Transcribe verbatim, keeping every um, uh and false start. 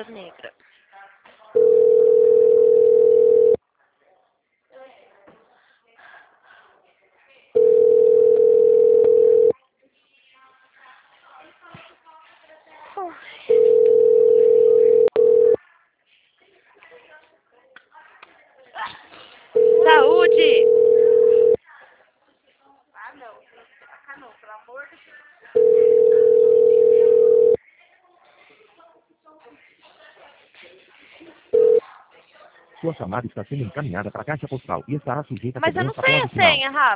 Pantera Negra. Saúde! Ah, não. Ah, não, pelo amor de Deus. Sua chamada está sendo encaminhada para a caixa postal e estará sujeita a Mas eu não cobrança sei após a o sinal. senha, Rafa.